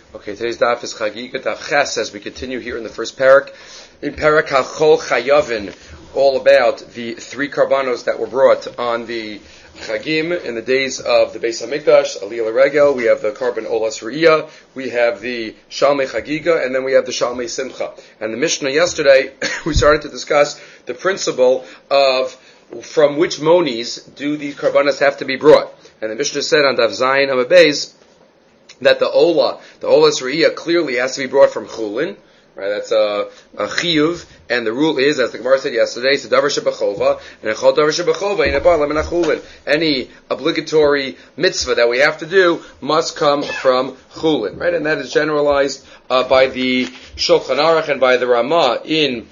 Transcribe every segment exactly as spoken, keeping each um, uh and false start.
Okay, today's daf is Chagiga Daf Ches as we continue here in the first parak. In parak HaChol Chayavin, all about the three karbanos that were brought on the Chagim in the days of the Beis HaMikdash, Aliyah Regel. We have the Karban Olas Re'iyah, we have the Shalmei Chagiga, and then we have the Shalmei Simcha. And the Mishnah yesterday, we started to discuss the principle of from which monies do these karbanos have to be brought. And the Mishnah said on Daf Zayin Amabez that the Ola, the Olas Re'iyah clearly has to be brought from Chulin, right? That's a, a Chiyuv, and the rule is, as the Gemara said yesterday, it's a Davar Shebachova, and a Chol Davar Shebachova, in a Bar Lemin Chulin. Any obligatory mitzvah that we have to do must come from Chulin, right? And that is generalized uh, by the Shulchan Aruch and by the Ramah in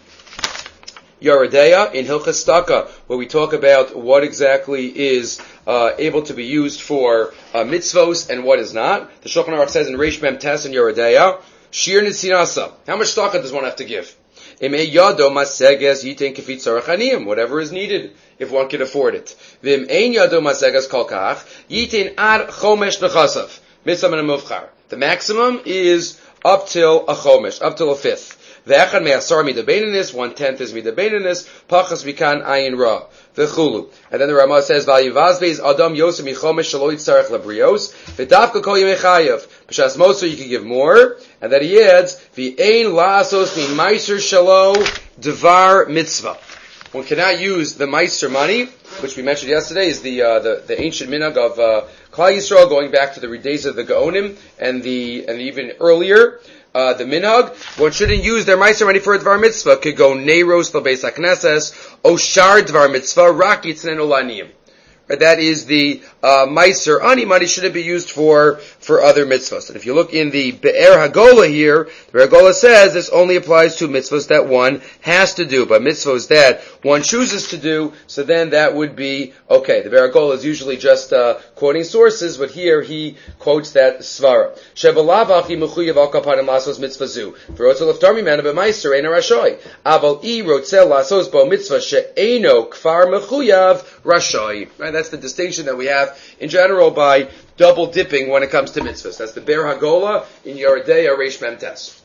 Yeridea, in Hilchas Taka, where we talk about what exactly is uh, able to be used for uh, mitzvos and what is not. The Shulchan Aruch says in Reish Mem Tes in Yeridea, Shir Nitzinasa. How much taka does one have to give? Imei Yado Maseges Yitin Kefit Tzarech Aniyim, whatever is needed, if one can afford it. Vim Ein Yado Maseges Kol Kach Yitin Ad Chomesh Nechasav Mitzvah and Muvchar. The maximum is up till a chomesh, up till a fifth. Ve'echad me'asar midabeininis, one tenth is midabeininis, pachas mikan ayin ra, v'chulu. And then the Ramah says, v'ayivazbeis adam yosem michomesh shalo yitzarech labrios, v'davka kol yemei chayav. B'shas moser you can give more, and then he adds, v'ein la'asos mi meiser shalo devar mitzvah. One cannot use the meiser money, which we mentioned yesterday, is the uh, the, the ancient minhag of uh, Klal Yisrael, going back to the days of the Gaonim, and the and even earlier. Uh, the minhag, one shouldn't use their meiser money for a dvar mitzvah. Could go neiros l'beis hakneses, oshar dvar mitzvah, rak yitznen olaniyim. That is the uh, meiser ani money shouldn't be used for for other mitzvahs. And if you look in the Be'er Hagola here, the Be'er Hagola says this only applies to mitzvahs that one has to do, but mitzvahs that one chooses to do, so then that would be okay. The Be'er Hagola is usually just uh, quoting sources, but here he quotes that svara. Shebalav achi mechuyev al kapanim lasos mitzvah zu. V'rotzel leftar mimena b'meiser eina rashoy. Aval I rotzel lasos bo mitzvah she'eino kfar mechuyev rashoy. Right? That's the distinction that we have in general by double dipping when it comes to mitzvahs. That's the Be'er Hagola in Yeridea Reish Mem Tes.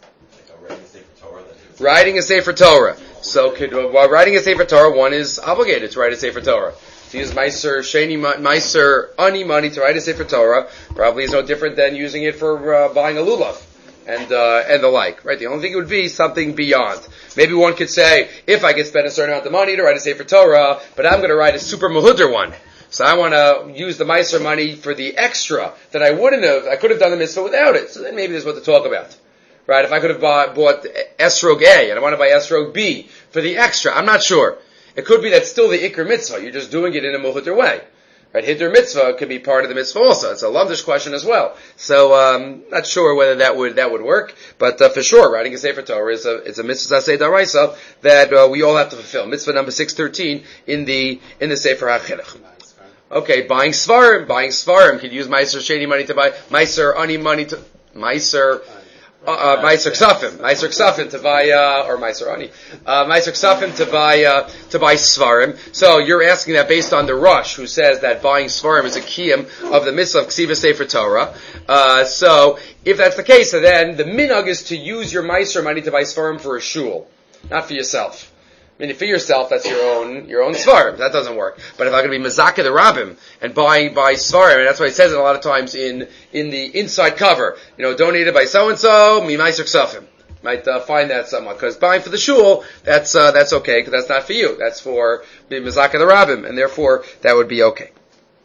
Writing a Sefer Torah. So, could, while writing a Sefer Torah, one is obligated to write a Sefer Torah. To use Meiser Sheni Meiser Ani money to write a Sefer Torah probably is no different than using it for uh, buying a lulav and uh, and the like. Right? The only thing it would be something beyond. Maybe one could say, if I could spend a certain amount of money to write a Sefer Torah, but I'm going to write a super mahudr one. So I want to use the Meiser money for the extra that I wouldn't have, I could have done the mitzvah without it. So then maybe there's what to talk about. Right? If I could have bought, bought Esrog A and I want to buy Esrog B for the extra, I'm not sure. It could be that's still the Iker mitzvah. You're just doing it in a mahudr way. Right? Hiddur mitzvah could be part of the mitzvah also. It's a lamdish question as well. So, um, not sure whether that would, that would work. But, uh, for sure, writing a Sefer Torah is a, it's a mitzvah aseh daraisa that, uh, we all have to fulfill. Mitzvah number six thirteen in the, in the Sefer HaChinuch. Okay, buying svarim, buying svarim. Could use Meiser Sheni money to buy, Meiser Ani money to, Meiser, uh, uh, Meiser Ksafim, Meiser Ksafim to buy, uh, or Meiser Ani, uh, Meiser Ksafim to buy, uh, to buy svarim. So you're asking that based on the Rush, who says that buying svarim is a kiyum of the mitzvah of Ksiva Sefer Torah. Uh, so if that's the case, then the minhag is to use your Meiser money to buy svarim for a shul, not for yourself. I mean, for yourself, that's your own, your own svarim. That doesn't work. But if I'm going to be mazaka the rabbim and buy, buy svarim, and that's why it says it a lot of times in, in the inside cover, you know, donated by so-and-so, mi meiser ksafim. Might, uh, find that somewhat. Because buying for the shul, that's, uh, that's okay, because that's not for you. That's for mazaka the rabbim, and therefore, that would be okay.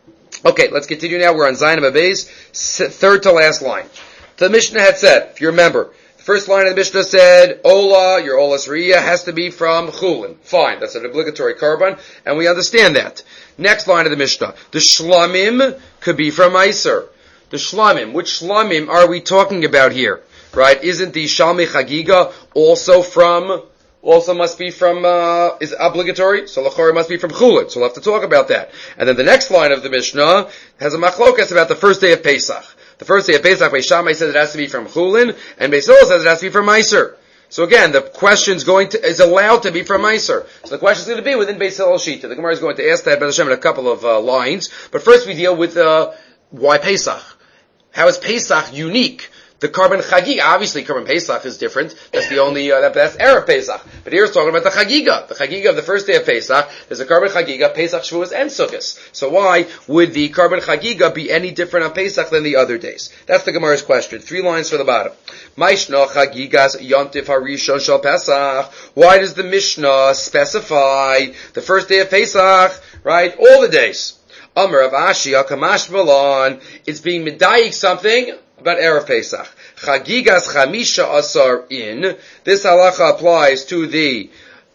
Okay, let's continue now. We're on Zayin Abayz, third to last line. The Mishnah had said, if you remember, first line of the Mishnah said, Ola, your Olas Re'iyah has to be from Chulin. Fine, that's an obligatory karban, and we understand that. Next line of the Mishnah, the Shlamim could be from Meiser. The Shlamim, which Shlamim are we talking about here? Right? Isn't the Shalmei Chagiga also from, also must be from, uh, is obligatory? So Lachor must be from Chulin. So we'll have to talk about that. And then the next line of the Mishnah has a machlokas about the first day of Pesach. The first day of Pesach, Beis Shammai says it has to be from Chulin, and Beis Hillel says it has to be from Meiser. So again, the question's going to, is allowed to be from Meiser. So the question's going to be within Beis Hillel Shita. The Gemara is going to ask that, B'ez Hashem, in a couple of uh, lines. But first we deal with, uh, why Pesach? How is Pesach unique the Karban Chagiga. Obviously, Karban Pesach is different. That's the only, uh, that, that's Erev Pesach. But here it's talking about the Chagiga. The Chagiga of the first day of Pesach. There's a Karban Chagiga, Pesach, Shavuos, and Sukkos. So why would the Karban Chagiga be any different on Pesach than the other days? That's the Gemara's question. Three lines for the bottom. Maishna Chagigas Yontif Harishon Shal Pesach. Why does the Mishnah specify the first day of Pesach, right? All the days. Amar of Ashia Kamash Malon. It's being medayik something about Erev Pesach. Chagigas Chamisha Asar in. This halacha applies to the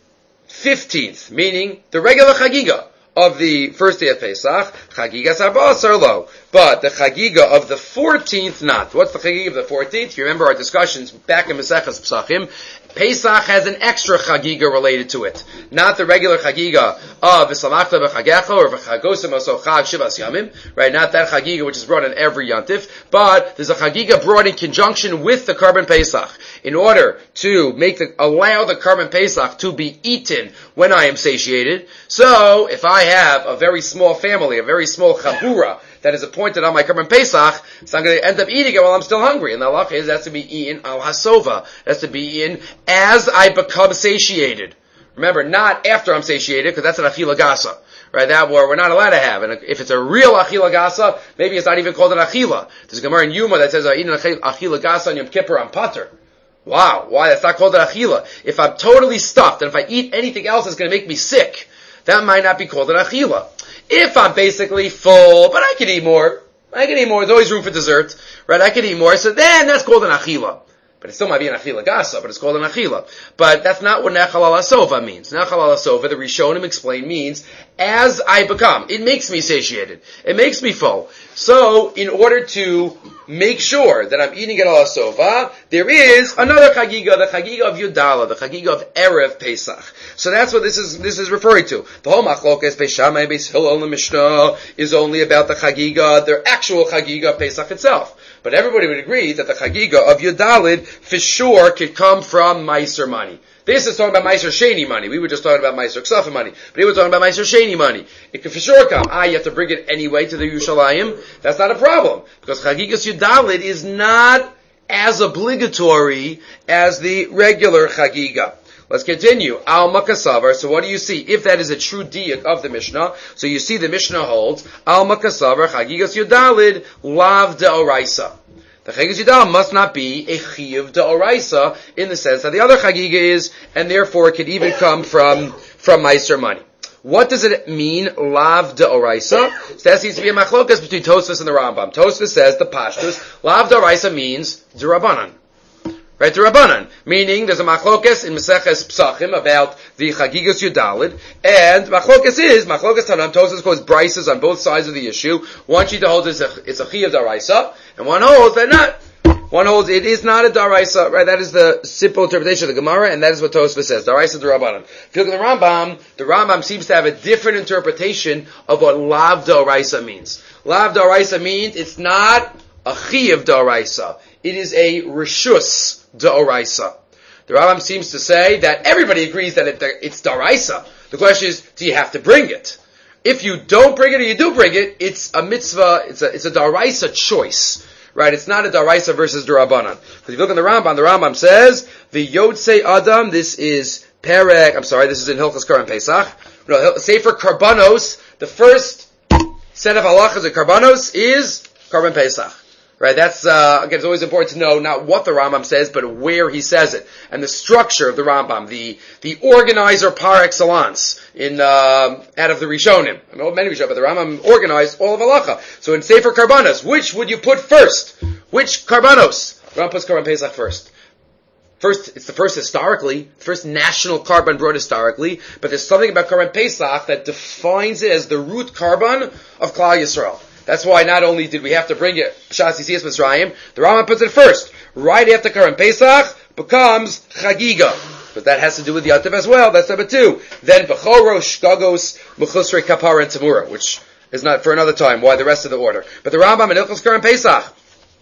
fifteenth, meaning the regular Chagiga of the first day of Pesach. Chagigas Arba Asar lo. But the Chagiga of the fourteenth not. What's the Chagiga of the fourteenth? You remember our discussions back in Maseches Pesachim. Pesach has an extra Chagiga related to it. Not the regular Chagiga of V'samachta b'chagecha or V'chagosim oso chag shivas yamim. Right? Not that Chagiga which is brought in every Yantif. But there's a Chagiga brought in conjunction with the Karban Pesach. In order to make the, allow the Karban Pesach to be eaten when I am satiated. So, if I have a very small family, a very small Chabura, that is appointed on my Karban Pesach, so I'm going to end up eating it while I'm still hungry. And the halacha is that's to be eaten al hasova. That's to be eaten as I become satiated. Remember, not after I'm satiated, because that's an achila gasa. Right, that war we're not allowed to have. And if it's a real achila gasa, maybe it's not even called an achila. There's a Gemara in Yuma that says, eating achila gasa on Yom Kippur on Pater. Wow, why? That's not called an achila. If I'm totally stuffed, and if I eat anything else that's going to make me sick, that might not be called an achila. If I'm basically full, but I can eat more, I can eat more, there's always room for dessert, right? I can eat more, so then that's called an achila. But it still might be an achila gasa, but it's called an achila. But that's not what nechal al asova means. Nechal al asova, the Rishonim explain, means as I become. It makes me satiated. It makes me full. So, in order to make sure that I'm eating it al asova, there is another chagiga, the chagiga of Yudala, the chagiga of Erev Pesach. So that's what this is, this is referring to. The whole machlokes Beis Shammai Beis Hillel and the Mishnah is only about the chagiga, their actual chagiga of Pesach itself. But everybody would agree that the chagiga of Yudalid for sure could come from Meiser money. This is talking about Meiser Sheni money. We were just talking about Meiser Ksafim money. But he was talking about Meiser Sheni money. It could for sure come. Ah, you have to bring it anyway to the Yerushalayim. That's not a problem. Because chagigas Yudalid is not as obligatory as the regular chagiga. Let's continue. Al Makasavar. So what do you see? If that is a true diak of the Mishnah, so you see the Mishnah holds, Al Makasavar, Chagigas Yudalid, Lav De'oraisa. The Chagigas Yudalid must not be a Chiv De'oraisa in the sense that the other Chagiga is, and therefore it could even come from, from Meiser money. What does it mean, Lav De'oraisa? So that seems to be a machlokas between Tosfos and the Rambam. Tosfos says, the Pashtus, Lav De'oraisa means D'Rabbanan. Right, the Rabbanan. Meaning, there's a machlokes in Maseches Pesachim about the Chagigas Yudalid, and machlokes is, machlokes Tanam, Tosfos calls brises on both sides of the issue. One sheet holds it's a, it's a Chi of Daraisa, and one holds that not. One holds it is not a Daraisa, right? That is the simple interpretation of the Gemara, and that is what Tosfos says. Daraisa the Rabbanan. If you look at the Rambam, the Rambam seems to have a different interpretation of what Lav Daraisa means. Lav Daraisa means it's not a Chi of Daraisa. It is a Rishus D'Oraisa. The Rambam seems to say that everybody agrees that it, it's D'Oraisa. The question is, do you have to bring it? If you don't bring it or you do bring it, it's a mitzvah, it's a, it's a D'Oraisa choice. Right? It's not a D'Oraisa versus D'Rabbanan. Because if you look in the Rambam, the Rambam says, the Yodsei Adam, this is Perek, I'm sorry, this is in Hilchos Karban Pesach. No, Sefer Karbanos, the first set of halachas of Karbanos is Karban Pesach. Right, that's, uh, again, it's always important to know not what the Rambam says, but where he says it. And the structure of the Rambam, the, the organizer par excellence in, uh, out of the Rishonim. I know many Rishonim, but the Rambam organized all of halacha. So in Sefer Karbanos, which would you put first? Which Karbanos? The Rambam puts Karban Pesach first. First, it's the first historically, first national Karban brought historically, but there's something about Karban Pesach that defines it as the root Karban of Klal Yisrael. That's why not only did we have to bring it, Shas Yisiyas Mitzrayim, the Rambam puts it first. Right after Karban Pesach becomes Chagiga. But that has to do with the Yantiv as well. That's number two. Then Bechoros, Shkagos, Mechusrei Kapara, and Tamura, which is not for another time. Why the rest of the order? But the Rambam in Hilchos Karban Pesach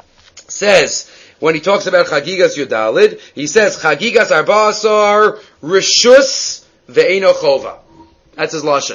says, when he talks about Chagigas Yudalid, he says, Chagigas Arba'asar Rishus Ve'eno Chova. That's his lashon.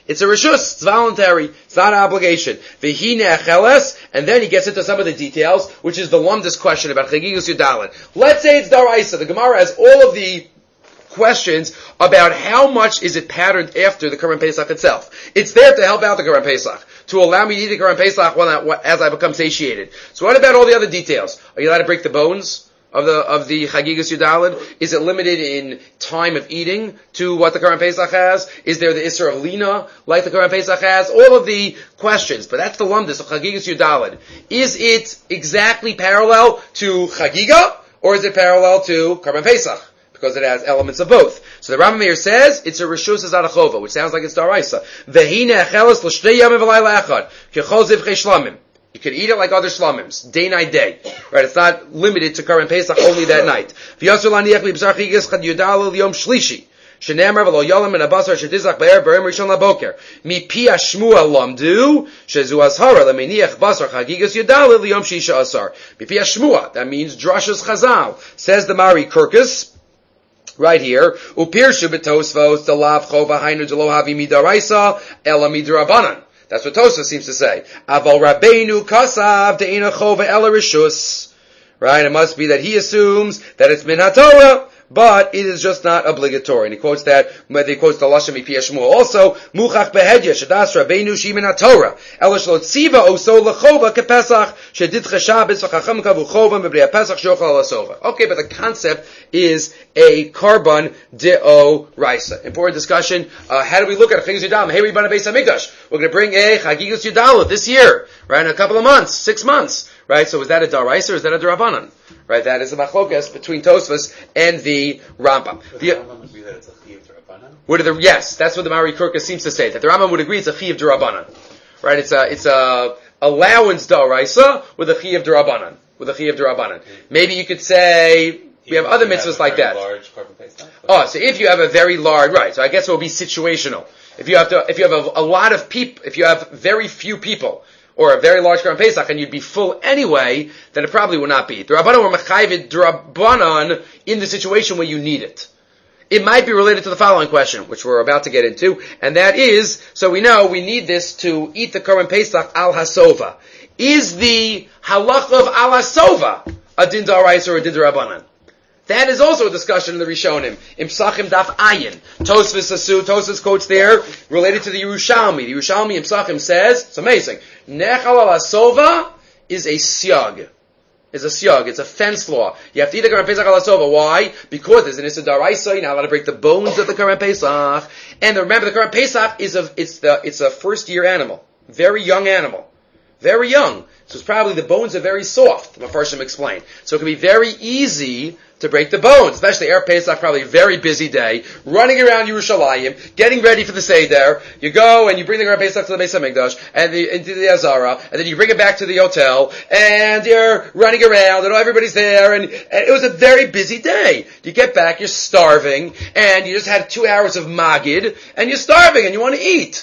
It's a reshus. It's voluntary. It's not an obligation. V'hi ne'acheles, and then he gets into some of the details, which is the lumdus question about chagigus yudalid. Let's say it's daraisa. The Gemara has all of the questions about how much is it patterned after the Korban Pesach itself. It's there to help out the Korban Pesach, to allow me to eat the Korban Pesach when I, as I become satiated. So what about all the other details? Are you allowed to break the bones of the of the Chagigas Yudalid? Is it limited in time of eating to what the Korban Pesach has? Is there the Isser of Lina like the Korban Pesach has? All of the questions, but that's the lumdus of Chagigas Yudalid. Is it exactly parallel to Chagiga, or is it parallel to Korban Pesach? Because it has elements of both. So the Rambam here says it's a reshus zadachova, which sounds like it's daraisa. Vehine acheles l'shtei yamim v'layla echad kechol zivchei shlamim. You can eat it like other slamims, day night day. Right? It's not limited to Korban Pesach only that night. V'yasur laniach libzar chigas chad yudal l'yom shlishi. Shenemar v'lo yolam min abasar shedizach be'er b'erim rishon laboker. Mi pi hashmua lamdu shezu ashara lemeniach basar chagigas yudal l'yom shisha asar. Mi pi hashmua. That means drashas chazal. Says the Mari Kirkus right here, upirshu betosvos the lav chova hainu delo havi midaraisa ela midrabanan. That's what Tosfos seems to say. Aval rabbeinu kasav de'ena chova ela rishus. Right? It must be that he assumes that it's min haTorah, but it is just not obligatory. And he quotes that, he quotes the Lashon Mipi Shmuel also, Muchach behedya, shadas rabbeinu shi min haTorah, ela shlo tziva oso lechova kepesach, sheditcha Shabbos v'chacham kavu chova mebrei pesach shochal alasova. Okay, but the concept is a carbon de'oraisa. Important discussion. Uh, how do we look at Chagigas Yudalid? Hey, we bana Beis Hamikdash. We're going to bring a Chagigas Yudalid this year, right? In a couple of months, six months, right? So is that a daraisa or is that a darabanan? Right? That is a machlokas between Tosfos and the Rambam. Would the, the Rambam agree that it's a chiyuv d'Rabbanan? Would the yes? That's what the Mari Kirkus seems to say. That the Rambam would agree it's a chiyuv d'Rabbanan. Right? It's a it's a allowance daraisa with a chiyuv d'Rabbanan. With a chiyuv d'Rabbanan. Maybe you could say. We have other mitzvahs like that. Large Korban Pesach? Oh, so if you have a very large, right, so I guess it will be situational. If you have to, if you have a, a lot of people, if you have very few people, or a very large Korban Pesach, and you'd be full anyway, then it probably would not be. The Rabbanan were mechayvid d'Rabbanan in the situation where you need it. It might be related to the following question, which we're about to get into, and that is, so we know we need this to eat the Korban Pesach al hasova. Is the halach of al hasova a din d'oraisa or a din d'Rabbanan? That is also a discussion in the Rishonim. In Psachim Daf Ayin. Tosfos Asu, Tosfos quotes there, related to the Yerushalmi. The Yerushalmi in Psachim says, it's amazing, Nechal al Asova is a siyag. Is a siyag. It's a fence law. You have to eat the Korban Pesach al Asova. Why? Because there's an Issa Daraisa, you're not allowed to break the bones of the Korban Pesach. And remember, the Korban Pesach is a, it's the, it's a first year animal. Very young animal. Very young. So it's probably the bones are very soft, the Mepharshim explained. So it can be very easy to break the bones, especially Erev Pesach, probably a very busy day, running around Yerushalayim, getting ready for the Seder. You go and you bring the Erev Pesach to the Beis Hamikdash, and the, into the Azara, and then you bring it back to the hotel, and you're running around, and everybody's there, and, and it was a very busy day. You get back, you're starving, and you just had two hours of Magid, and you're starving, and you want to eat.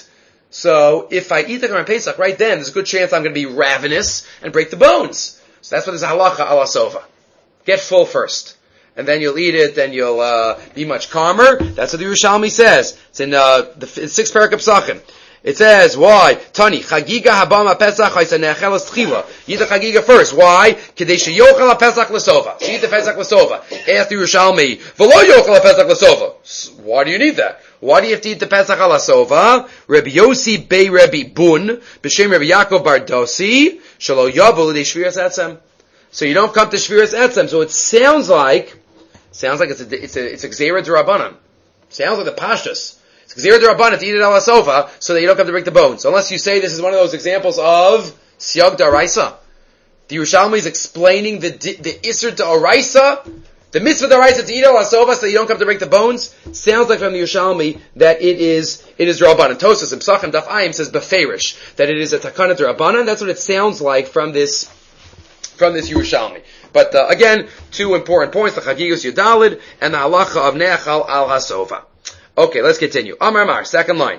So, if I eat the Korban Pesach right then, there's a good chance I'm going to be ravenous and break the bones. So that's what is halacha ala sofa. Get full first. And then you'll eat it, then you'll uh, be much calmer. That's what the Yerushalmi says. It's in uh, the sixth parak of Psachim. It says, why? Tani, chagiga habama pesach ha'isa ne'achelas tchila. Eat the chagiga first. Why? Kedei sheyochel ha-pesach l'sova. So eat the pesach l'sova. Ask the Yerushalmi, v'lo yochel ha-pesach l'sova. Why do you need that? Why do you have to eat the pesach al-asova? Rabbi Yossi Bey Rabbi Bun, b'shem Rabbi Yaakov Bar Dosi, shelo yavu l'dei shviras etzem. So you don't come to shviras etzem. So it sounds like, sounds like it's a, it's a, it's a gzeira d'Rabbanan. Sounds like the pashtus. It's gzeira d'Rabbanan to eat it al-asova, so that you don't come to break the bones. So unless you say this is one of those examples of siyag d'araisa. The Yerushalmi is explaining the, the isser d'araisa, the mitzvah d'araisa to eat al-asova, so that you don't come to break the bones. Sounds like from the Yerushalmi that it is, it is d'Rabbanan. Tosfos in Psachim Daf Ayim says beferish, that it is a takana d'Rabbanan. That's what it sounds like from this, from this Yerushalmi. But uh, again, two important points, the Chagigas Yudalid and the halacha of Nechal al Hasova. Okay, let's continue. Amar Amar, second line.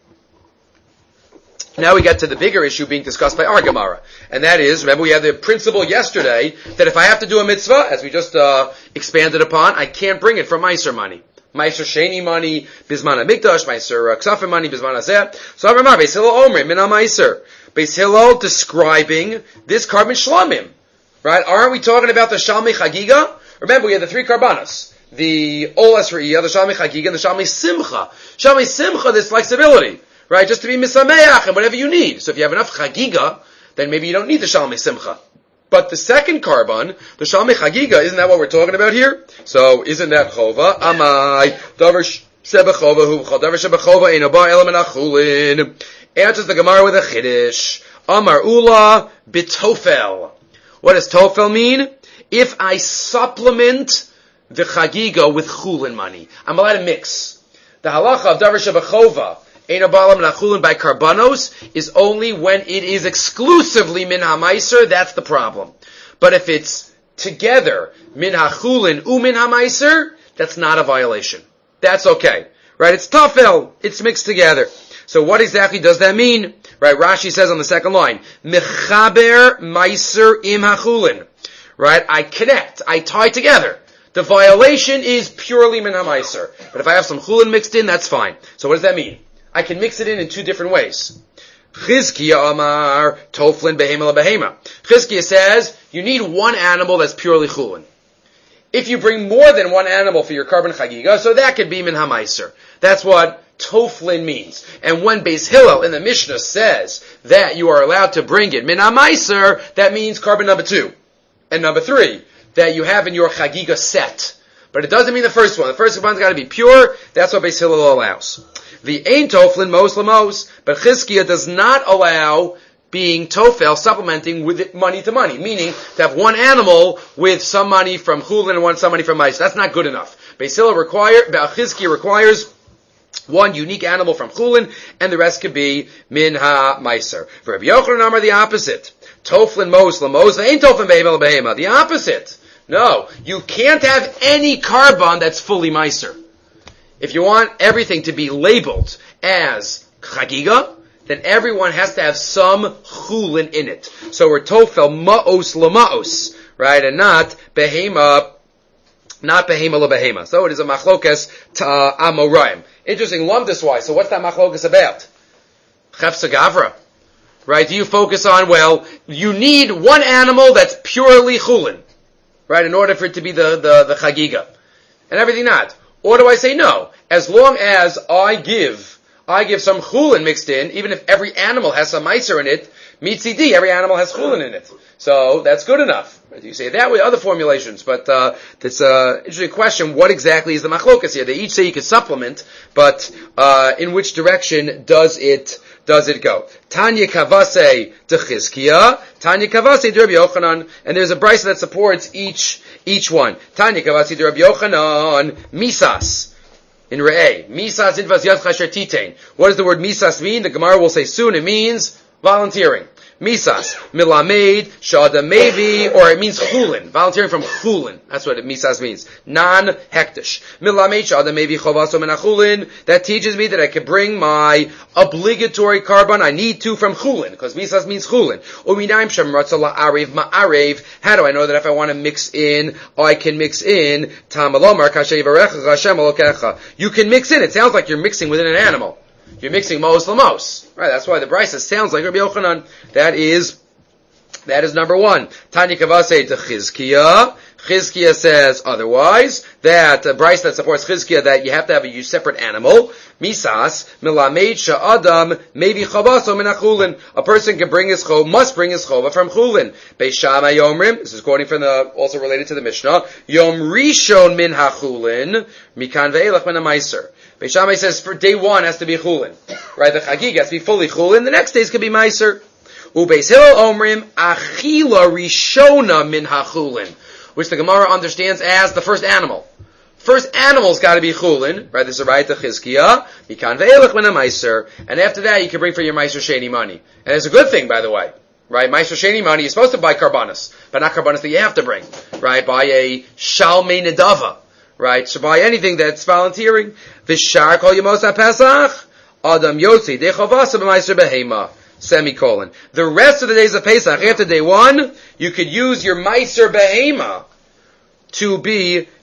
Now we get to the bigger issue being discussed by our Gemara. And that is, remember we had the principle yesterday that if I have to do a mitzvah, as we just uh, expanded upon, I can't bring it from Meiser money. Meiser Sheni money, Bisman HaMikdash, Meiser Ksafim money, Bisman HaZeh. So Amar Beis Hillel Omrim, Min HaMeiser. Beis Hillel describing this carbon shlamim. Right? Aren't we talking about the Shalmi Chagiga? Remember, we had the three karbanos. The Olas Re'iyah, the Shalmi Chagiga, and the Shalmi Simcha. Shalmi Simcha, there's flexibility. Right? Just to be Misameach and whatever you need. So if you have enough Chagiga, then maybe you don't need the Shalmi Simcha. But the second carbon, the Shalmi Chagiga, isn't that what we're talking about here? So, isn't that Chova? Amai, Davar Shebechova, Hu Chol, Davar Shebechova, Eino Ba Elam and Achulin. Answers the Gemara with a Chiddush. Amar Ula, Bitofel. What does Tofel mean? If I supplement the Chagiga with Chulin money, I'm allowed to mix. The halacha of Davar Shebechova, Eino Ba Elam and Achulin by Karbanos is only when it is exclusively Min HaMeiser, that's the problem. But if it's together, Min HaChulin u Min HaMeiser, that's not a violation. That's okay. Right? It's Tafel. It's mixed together. So what exactly does that mean? Right? Rashi says on the second line, Mechaber Meiser im HaChulin. Right? I connect. I tie together. The violation is purely Min HaMeiser. But if I have some Chulin mixed in, that's fine. So what does that mean? I can mix it in in two different ways. Chizkiya Amar Toflin Behema La Behema. Chizkiya says you need one animal that's purely Chulin. If you bring more than one animal for your carbon chagiga, so that could be Min HaMeiser. That's what Toflin means. And when Beis Hillel in the Mishnah says that you are allowed to bring it Min HaMeiser, that means carbon number two. And number three, that you have in your chagiga set. But it doesn't mean the first one. The first one's got to be pure. That's what Beis Hillel allows. The Ein Toflin Mos Lamos, but Chizkiya does not allow being Tofel, supplementing with it money to money, meaning to have one animal with some money from Chulin and one some money from Meiser. That's not good enough. Beis Hillel require, Chizkiya requires one unique animal from Chulin, and the rest could be Min HaMeiser. For Rabbi Yochanan Amar, the opposite. Toflin Mos Lamos, Ein Toflin Behema Behema. The opposite. No, you can't have any carbon that's fully Meiser. If you want everything to be labeled as Chagiga, then everyone has to have some Chulin in it. So we're Tofel Ma'os Lama'os, right? And not Behema, not Behema La Behema. So it is a Machlokas Ta Amoraim. Interesting, lumdus wise. So what's that Machlokas about? Chefsa Gavra. Right? Do you focus on, well, you need one animal that's purely Chulin, right? In order for it to be the, the, the Chagiga. And everything not. Or do I say no? As long as I give, I give some Chulin mixed in, even if every animal has some Meiser in it, mitzidi, every animal has Chulin in it. So that's good enough. You say that with other formulations, but uh, it's an interesting question. What exactly is the machlokas here? They each say you could supplement, but uh, in which direction does it does it go? Tanya Kavase to Chizkiya, Tanya Kavase to Rabbi Yochanan, and there's a brisa that supports each each one. Tanya Kavase to Rabbi Yochanan, Misas. In Re'eh, Misas Idvas Yad Chasher Titain. What does the word Misas mean? The Gemara will say soon. It means volunteering. Misas, milamed, shada mevi, or it means chulin, volunteering from chulin. That's what it, misas means. Non-hektish. Milamed, shada mevi, chovaso min chulin. That teaches me that I can bring my obligatory carbon I need to from chulin, because misas means chulin. Uminaim shem ratzala arev ma'arev. How do I know that if I want to mix in, I can mix in, tamalomar kashay varecha Hashem alokecha. You can mix in, it sounds like you're mixing within an animal. You're mixing Mos Lamos. Right, that's why the Brisa sounds like Rabbi Yochanan. That is, that is number one. Tanya Kavase to Chizkiya. Chizkiya says otherwise. That uh, Brisa that supports Chizkiya that you have to have a separate animal. Misas, Milamed Sha'adam, maybe Chavaso min Chulin. A person can bring his chov, must bring his chova from Chulin. Beis Shammai Yomrim, this is quoting from the, also related to the Mishnah. Yom Rishon min HaChulin, Mikan ve'elach min HaMeiser. Beis Shammai says for day one has to be Chulin. Right, the Chagig has to be fully Chulin, the next days can be Meiser. Ubeis Hillel Omrim, Achila Rishona min HaChulin, which the Gemara understands as the first animal. First animal's got to be Chulin, right? This is right to Chizkiya, Mikan ve'elach min HaMeiser, and after that you can bring for your Meiser Sheni money. And it's a good thing, by the way. Right? Meiser Sheni money, you're supposed to buy Karbanos, but not Karbanos that you have to bring. Right? Buy a Shalmei Nedava. Right? So buy anything that's volunteering. V'shar kol yemos ha-Pesach, Adam Yotzi, dechavasa b'Meiser behema. Semicolon. The rest of the days of Pesach, after day one, you could use your Meiser behema to be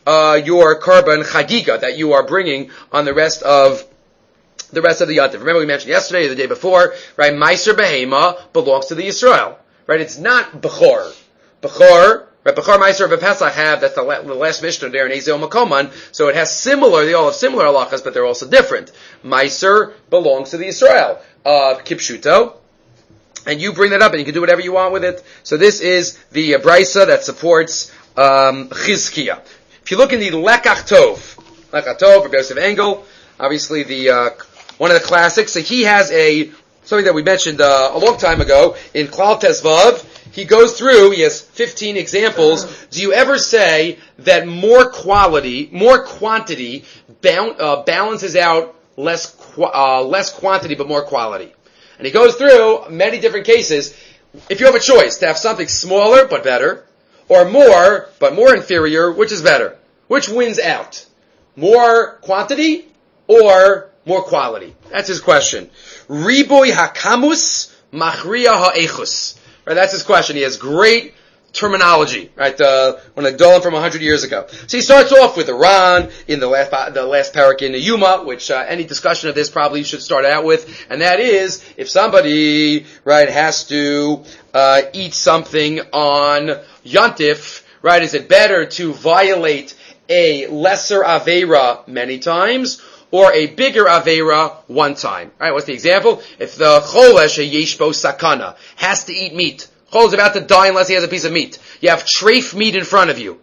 uh, your Karban Chagiga that you are bringing on the rest of the rest of the Yantif. Remember we mentioned yesterday or the day before, right? Meiser Behema belongs to the Yisrael, right? It's not Bechor. Bechor, right? Bechor Meiser of Pesach have, that's the, la- the last Mishnah there in Ezel Makoman, so it has similar, they all have similar halachas, but they're also different. Meiser belongs to the Yisrael. Uh, Kipshuto. And you bring that up and you can do whatever you want with it. So this is the uh, Brisa that supports, um, Chizkiah. If you look in the Lekach Tov, Lekach Tov, Rabbi Yosef Engel, obviously the, uh, one of the classics. So he has a, something that we mentioned uh, a long time ago, in Klal Tezvav, he goes through, he has fifteen examples. Do you ever say that more quality, more quantity, ba- uh, balances out less, qu- uh, less quantity but more quality? And he goes through many different cases. If you have a choice to have something smaller but better, or more but more inferior, which is better? Which wins out? More quantity or more quality? That's his question. Riboy hakamus machriya ha'echus. Right, that's his question. He has great terminology, right? Uh, one of the Dolan from a hundred years ago. So he starts off with Iran in the last the last parak in the Yuma, which uh, any discussion of this probably should start out with, and that is if somebody right has to uh, eat something on Yontif, right? Is it better to violate a lesser avera many times, or a bigger avera one time? All right, what's the example? If the cholesh a yeshbo sakana has to eat meat, chol is about to die unless he has a piece of meat. You have treif meat in front of you,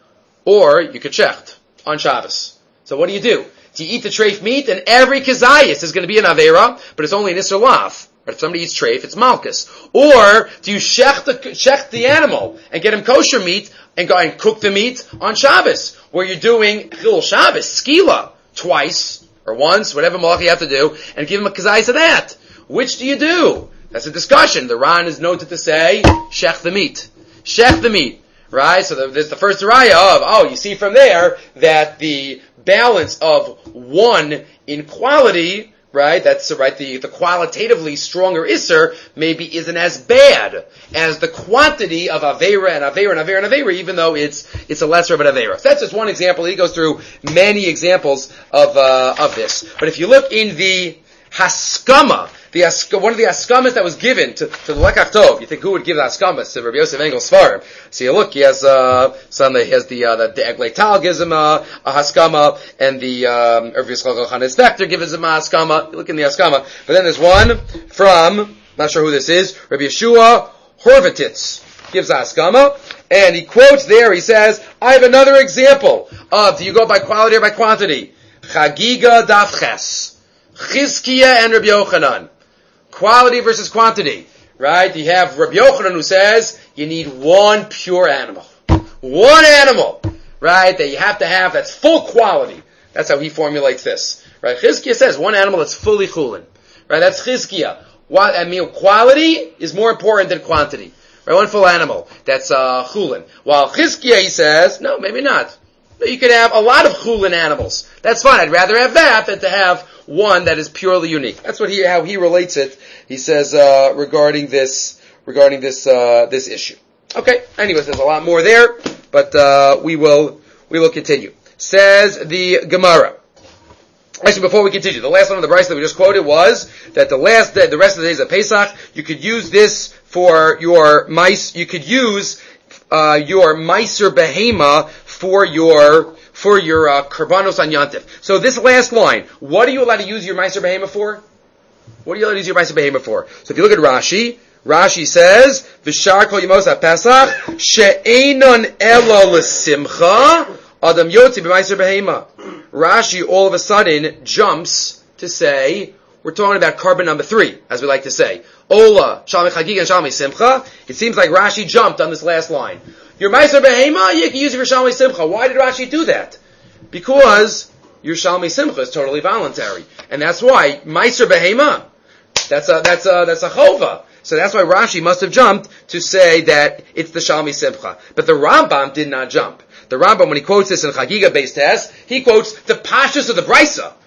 or you could shecht on Shabbos. So what do you do? Do you eat the treif meat, and every kazayis is going to be an avera, but it's only an isser lav. But if somebody eats treif, it's malchus. Or do you shecht the, shecht the animal and get him kosher meat and go and cook the meat on Shabbos, where you're doing chil Shabbos skila twice or once, whatever malach you have to do, and give him a kazayis of that? Which do you do? That's a discussion. The Ran is noted to say, shech the meat. Shech the meat. Right? So there's the first raya of, oh, you see from there that the balance of one in quality, right, that's, right, the, the qualitatively stronger isser maybe isn't as bad as the quantity of avera and avera and avera and avera, even though it's, it's a lesser of an avera. So that's just one example. He goes through many examples of, uh, of this. But if you look in the Haskama, the Ask- one of the Askamas that was given to, to the Lekach Tov, you think who would give the Askamas to Rabbi Yosef Engel Svarim? So you look, he has, uh, some, he has the, uh, the, the Eglei Tal gives him a, a Haskama, and the, um, Rabbi Yisrael Elchanan Spector gives him a Haskama. You look in the Haskama. But then there's one from, not sure who this is, Rabbi Yeshua Horvititz gives a Haskama, and he quotes there, he says, I have another example of, do you go by quality or by quantity? Chagiga Davches. Chizkiah and Rabbi Yochanan. Quality versus quantity. Right? You have Rabbi Yochanan who says you need one pure animal. One animal. Right? That you have to have that's full quality. That's how he formulates this. Right? Chizkiah says one animal that's fully chulin. Right? That's Chizkiah. What, I mean, quality is more important than quantity. Right? One full animal. That's uh, chulin. While Chizkiah, he says, no, maybe not. You could have a lot of chulin animals. That's fine. I'd rather have that than to have one that is purely unique. That's what he, how he relates it. He says, uh, regarding this, regarding this, uh, this issue. Okay. Anyways, there's a lot more there, but, uh, we will, we will continue. Says the Gemara. Actually, before we continue, the last one of the Bryce that we just quoted was that the last day, the rest of the days of Pesach, you could use this for your mice, you could use, uh, your Meiser Behema for your, for your, uh, Karbanos on Yantif. So this last line, what are you allowed to use your Meiser Behema for? What are you allowed to use your Meiser Behema for? So if you look at Rashi, Rashi says, V'shar kol yemos ha-Pesach, she'enon elo l'simcha, adam yotzi b'Meiser Behema. Rashi all of a sudden jumps to say, we're talking about carbon number three, as we like to say. Ola, Shalmi Chagiga, and Shalmi Simcha. It seems like Rashi jumped on this last line. Your Meiser Behema, you can use it for Shalmi Simcha. Why did Rashi do that? Because your Shalmi Simcha is totally voluntary. And that's why, Meiser Behema, that's a, that's a, that's a chova. So that's why Rashi must have jumped to say that it's the Shalmi Simcha. But the Rambam did not jump. The Rambam, when he quotes this in Chagiga based test, he quotes the Pashas of the Brisa.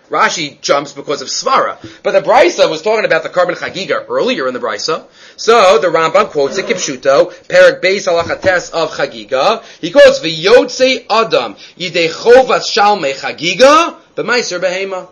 Rashi jumps because of Svara. But the Brisa was talking about the Karban Chagiga earlier in the Brisa. So the Rambam quotes it Kipshuto, Perek Beis Halachates of Chagiga. He quotes V'yotzei Adam Yidei Chovas Shalmei Chagiga B'maiser Behema.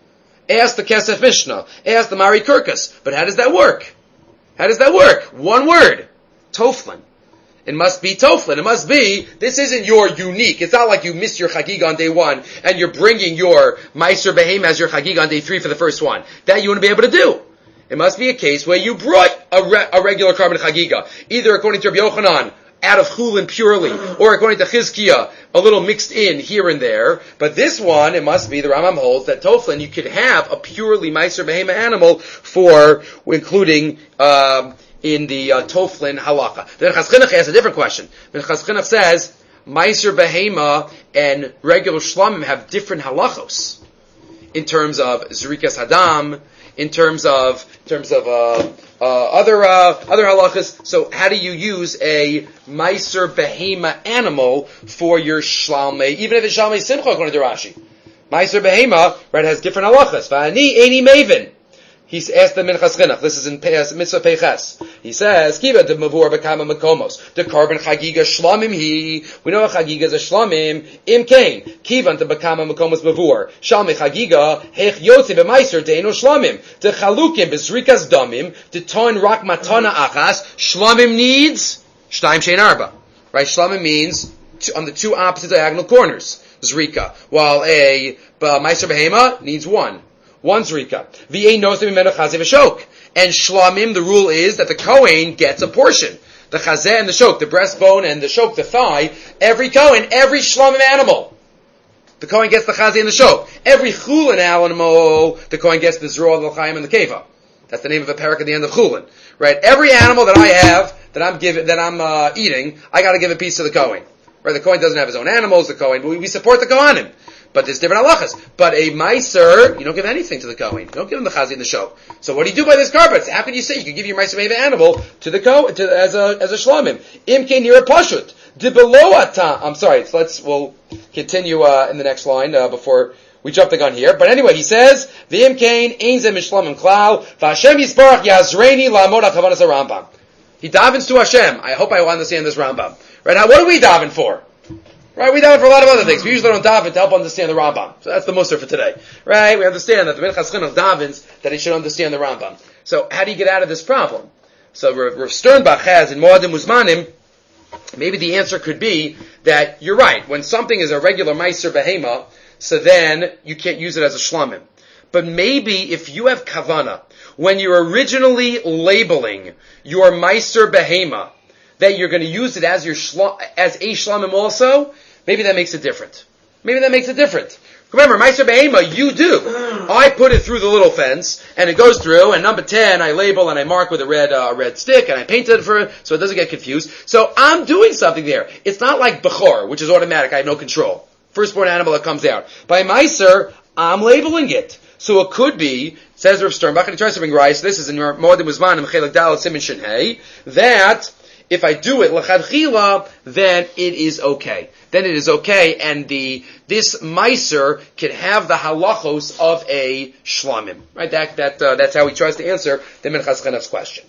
Ask the Kesef Mishnah. Ask the Mari Kirkus. But how does that work? How does that work? One word. Toflin. It must be Toflin. It must be, this isn't your unique. It's not like you missed your Chagiga on day one and you're bringing your Meiser Behema as your Chagiga on day three for the first one. That you want to be able to do. It must be a case where you brought a, re- a regular Karban Chagiga, either according to Rabbi Yochanan, out of Chulin purely, or according to Chizkiah, a little mixed in here and there. But this one, it must be, the Rambam holds that Toflin, you could have a purely Meiser Behema animal for, including, um, in the uh, Toflin halacha. Then Chas Chinuch has a different question. Then Chas Chinuch says, Meiser Behema and regular Shlamim have different halachos. In terms of Zrikas Hadam, in terms of, in terms of, uh, uh, other, uh, other halachas. So how do you use a Meiser Behema animal for your Shlalmei, even if it's Shlalmei Simcha according to Rashi? Meiser Behema, right, has different halachas. Va'ani Eini Maven. He's asked the Minchas Chinuch. This is in Mitzvah Peiches. He says, "Kiva de mavur bekama makomos the Karban Chagiga shlamim he." We know a Chagiga is a shlamim. Im kain kivan de bekama makomos mavur shalmi Chagiga hech yotzi b'meiser deino shlamim de chalukim b'zrikas damim de ton rak matana achas shlamim needs shtayim shein arba. Right? Shlamim means t- on the two opposite diagonal corners zrika, while a meiser behema needs one. One zrika. V'ein nosim imenu chazeh v'shok. And shlamim, the rule is that the Kohen gets a portion. The chazeh and the shok, the breastbone and the shok, the thigh, every Kohen, every shlamim animal. The Kohen gets the chazeh and the shok. Every chulin animal, the Kohen gets the zroa, the l'chaim, and the keva. That's the name of a parak at the end of chulin. Right? Every animal that I have, that I'm giving, that I'm uh, eating, I gotta give a piece to the Kohen. Right? The Kohen doesn't have his own animals, the Kohen, but we, we support the Kohanim. But there's different halachas. But a meiser, you don't give anything to the Kohen. You don't give him the chazi and the shok. So what do you do by this carpet? How can you say you can give your meiser meva animal to the Kohen, to, as a, as a shlamim? Imke near a pashut. De below ata, I'm sorry, so let's, we'll continue, uh, in the next line, uh, before we jump the gun here. But anyway, he says, V'im kain, ein zeh mishlamim klal, v'Hashem yisbarach yazreini la'amod ha'kavanas ha'Rambam. He davens to Hashem. I hope I will understand this Rambam. Right now, what do we daven for? Right, we daven for a lot of other things. We usually don't daven to help understand the Rambam. So that's the muster for today. Right, we understand that the Minchas Chinuch davens that he should understand the Rambam. So how do you get out of this problem? So Rav Sternbach has in Moadim Uzmanim, maybe the answer could be that you're right. When something is a regular Meiser Behema, so then you can't use it as a Shlamim. But maybe if you have Kavana, when you're originally labeling your Meiser Behema, that you're going to use it as your shla, as a Shlamim also, maybe that makes it different. Maybe that makes it different. Remember, Meiser Behema, you do. I put it through the little fence, and it goes through, and number ten, I label and I mark with a red, uh, red stick, and I paint it for, so it doesn't get confused. So I'm doing something there. It's not like Bechor, which is automatic, I have no control. Firstborn animal that comes out. By Meiser, I'm labeling it. So it could be, says Rav Sternbach, and he tries to bring rice, this is in your Moedim Uzmanim, Chelek Dalet Siman Shin Hey, that if I do it l'chadchila, then it is okay. Then it is okay, and the this meiser can have the halachos of a shlamim. Right? That that uh, that's how he tries to answer the Minchas Chinuch's question.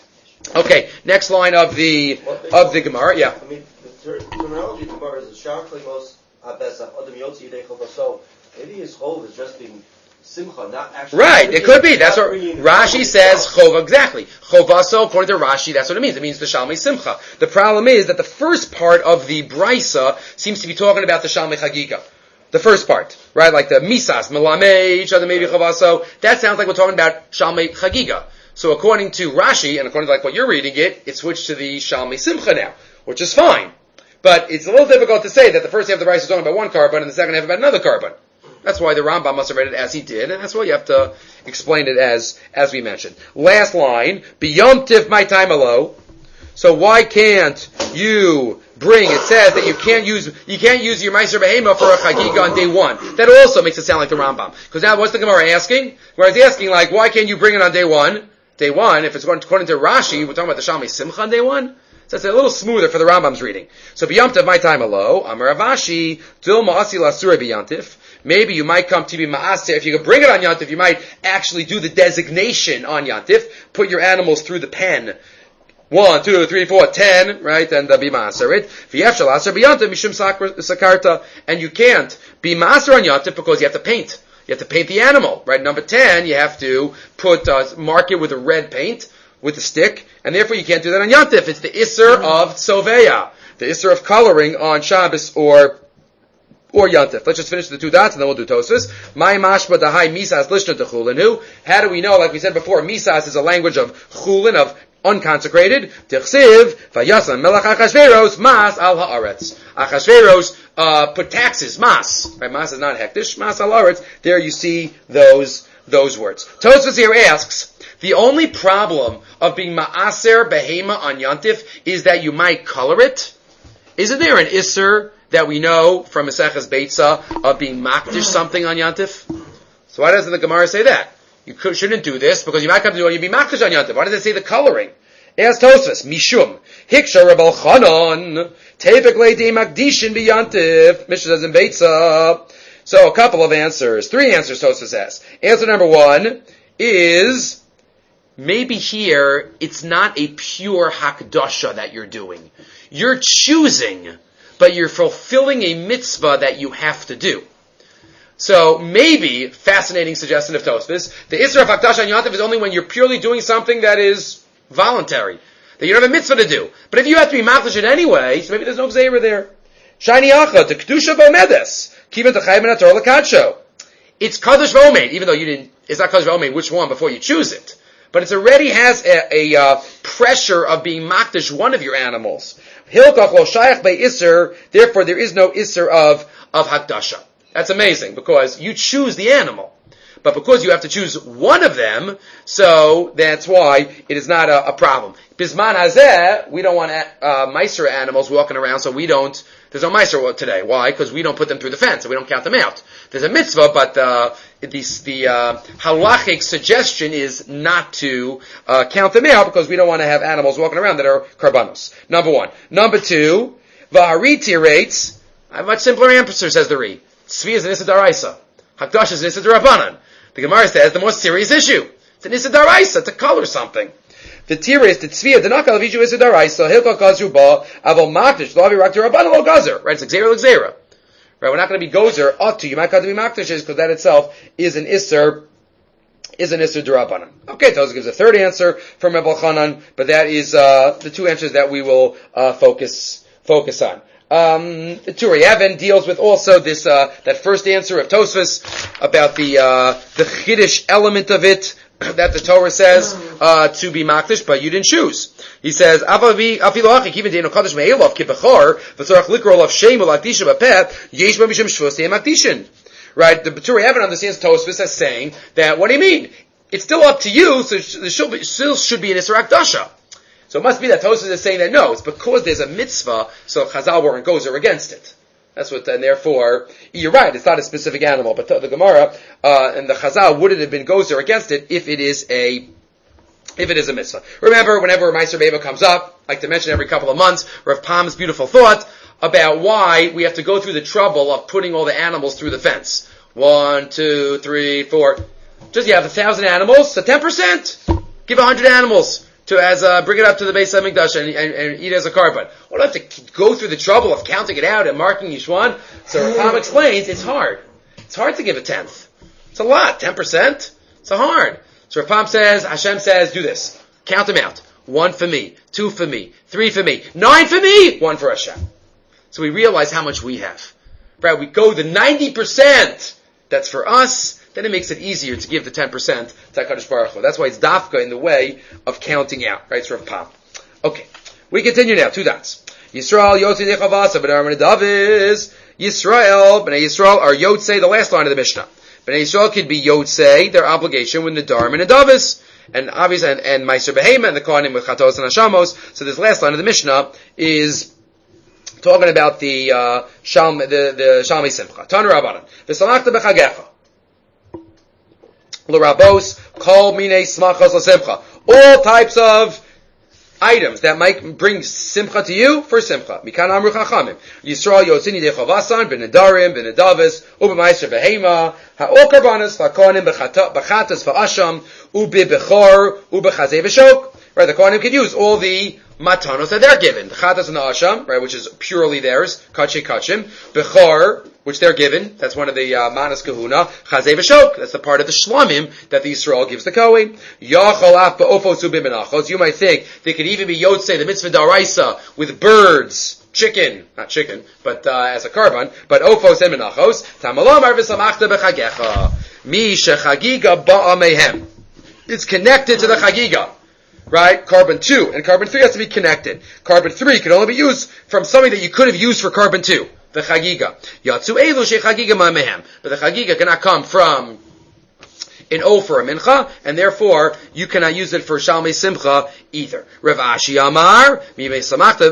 Okay, next line of the of the Gemara. Yeah. I mean, the terminology of the Gemara is shar klimos abesa adam yotzi yidei chova. So maybe his chov is just being simcha, not actually. Right, it could be. That's what Rashi says. Chova, exactly. Chovaso, according to Rashi, that's what it means. It means the Shalmei Simcha. The problem is that the first part of the Brisa seems to be talking about the Shalmei Chagiga. The first part, right? Like the Misas, Melame, each other maybe Chovaso. That sounds like we're talking about Shalmei Chagiga. So according to Rashi, and according to like what you're reading it, it switched to the Shalmei Simcha now, which is fine. But it's a little difficult to say that the first half of the Brisa is talking about one carbon and the second half about another carbon. That's why the Rambam must have read it as he did, and that's why you have to explain it as as we mentioned. Last line, B'yom tif my time alo. So why can't you bring? It says that you can't use you can't use your Meiser Behema for a Chagiga on day one. That also makes it sound like the Rambam. Because now, what's the Gemara asking? Gemara is asking like, why can't you bring it on day one? Day one, if it's according to Rashi, we're talking about the Shalmei Simcha on day one. So it's a little smoother for the Rambam's reading. So B'yom tif my time alo. Amar Ravashi Dilma Asi Lasure B'yom tif. maybe you might come to be ma'aser. If you could bring it on Yantif, you might actually do the designation on Yantif, put your animals through the pen. One, two, three, four, ten, right? And uh, be ma'aser it. V'yefshal aser b'yantif mishum sakarta. And you can't be ma'aser on Yantif because you have to paint. You have to paint the animal, right? Number ten, you have to put, uh, mark it with a red paint, with a stick, and therefore you can't do that on Yantif. It's the Isser of Soveya, the Isser of coloring on Shabbos or or Yantif. Let's just finish the two dots and then we'll do Tosfos. My mashma dahai misas lishna techulinu. How do we know, like we said before, misas is a language of chulin, of unconsecrated. Tichsiv, vayasam melech Achashveros, mas al haaretz. Achashveros uh, put taxes, mas. Right, mas is not hektish, mas al haaretz. There you see those those words. Tosfos here asks, the only problem of being ma'aser behema on Yantif is that you might color it. Isn't there an isser that we know from Maseches Beitza of being makdish something on Yantif? So why doesn't the Gemara say that? You could, shouldn't do this because you might come to do it, you'd be makdish on Yantif. Why does it say the coloring? Ask Tosfos, Mishum, Hiksha Rabal Chanon, Tevek Leidei Makdishin B'Yantif, Mishnah says in Beitza. So a couple of answers, three answers Tosfos says. Answer number one is, maybe here, it's not a pure hakdasha that you're doing. You're choosing, but you're fulfilling a mitzvah that you have to do. So maybe, fascinating suggestion of Tosfos, the Isra of hakdasha on Yantif is only when you're purely doing something that is voluntary, that you don't have a mitzvah to do. But if you have to be makdash it anyway, so maybe there's no gzeira there. Shani acha, the kedusha v'omedes, kiva t'chayim and ator l'kadsho. It's kadosh v'omed, even though you didn't, it's not kadosh v'omed, which one before you choose it. But it already has a, a uh, pressure of being makdash one of your animals. Hilkach lo shayach by iser, therefore there is no iser of, of hakdasha. That's amazing, because you choose the animal. But because you have to choose one of them, so that's why it is not a, a problem. Bisman hazeh, we don't want uh, meiser animals walking around, so we don't, there's no meiser today. Why? Because we don't put them through the fence, so we don't count them out. There's a mitzvah, but uh, the, the uh, halachic suggestion is not to uh, count them out, because we don't want to have animals walking around that are karbanos. Number one. Number two, v'hariti rates, a much simpler answer, says the Ri. Tzvi is an issa daraisa. Hakdash is an issa darabanan. The Gemara says the most serious issue. It's an issa daraisa to color something. The tiris, the tzvi, the nakal avishu issa daraisa, hilka gazru ba, avol makdish, lo avi rak darabanan lo gazer. Right, it's like zera, like zera. Right, we're not going to be gozer, ought to, you might come to be makdishes, because that itself is an isser, is an isser darabanan. Okay, Tosfos gives a third answer from Reb Elchanan, but that is, uh, the two answers that we will, uh, focus, focus on. Um, Turi Evan deals with also this, uh, that first answer of Tosfos about the, uh, the chiddush element of it, that the Torah says, uh, to be makdish, but you didn't choose. He says, Afilu hachik, even deino kadosh me'elov kibachar, v'tzorach likrol of shem u'lakdisha b'peh, yesh ba mishum shvus te'em makdishin. Right? The Turi Evan understands Tosfos as saying that, what do you mean? It's still up to you, so there still, be, still should be an Isser Hakdasha. So it must be that Tosfos is saying that no, it's because there's a mitzvah, so Chazal weren't gozer against it. That's what, and therefore, you're right, it's not a specific animal, but the, the Gemara, uh, and the Chazal wouldn't have been gozer against it if it is a, if it is a mitzvah. Remember, whenever Meiser Beva comes up, I like to mention every couple of months, Rav Pam's beautiful thought about why we have to go through the trouble of putting all the animals through the fence. One, two, three, four. Just, you have a thousand animals, so ten percent. Give a hundred animals. To as uh, bring it up to the Beis Hamikdash and, and, and eat as a korban. What do I have to go through the trouble of counting it out and marking each one? So Rav explains it's hard. It's hard to give a tenth. It's a lot. Ten percent. It's a hard. So Rav says, Hashem says, do this. Count them out. One for me. Two for me. Three for me. Nine for me. One for Hashem. So we realize how much we have. Right? We go the ninety percent. That's for us. Then it makes it easier to give the ten percent to HaKadosh Baruch Hu. That's why it's dafka in the way of counting out. Right? It's Rav Pam. Okay. We continue now. Two dots. Yisrael, Yotzei Dechavasa, B'nai Arman Daviz. Yisrael, B'nai Yisrael are Yotzei, the last line of the Mishnah. B'nai Yisrael could be Yotzei, their obligation with Nadar and Daviz. And obviously, and, and Meiser Behema, and the Kohanim with Chatos and Hashamos. So this last line of the Mishnah is talking about the, uh, Shalm, the, the Shalmei Simcha. Tanu Rabbanan. V'samachta b'chagecha. L'rabos, kol minei smachos l'simcha. All types of items that might bring simcha to you for simcha. Mikan amru chachamim. Yisrael yotzini dechovasan b'nedarim b'nedavis u'b'maiser behema ha'ol karbanas v'kohanim b'chatas v'asham u'b'bechor u'b'chazei v'shok. Right, the kohanim could use all the matanos that they're given. The chatas and the asham, right, which is purely theirs. Kache kachim. Bechor, which they're given. That's one of the uh, manas kahuna. Chazei v'shok. That's the part of the shlamim that the Yisrael gives the kohen. Yachol af ba'ofos u'b'menachos. You might think they could even be yotzei, the mitzvah daraisa, with birds, chicken, not chicken, but uh, as a karban, but ofos and menachos. Tamalomar v'samachta b'chagecha. Mi shechagiga ba'a mehem. It's connected to the chagiga. Right? Carbon two and carbon three has to be connected. Carbon three can only be used from something that you could have used for carbon two. The chagiga. Yatsu elu she chagiga ma'mehem. But the chagiga cannot come from an O for a mincha, and therefore you cannot use it for shalmei simcha either. Rav Ashi Amar, mi v'samachta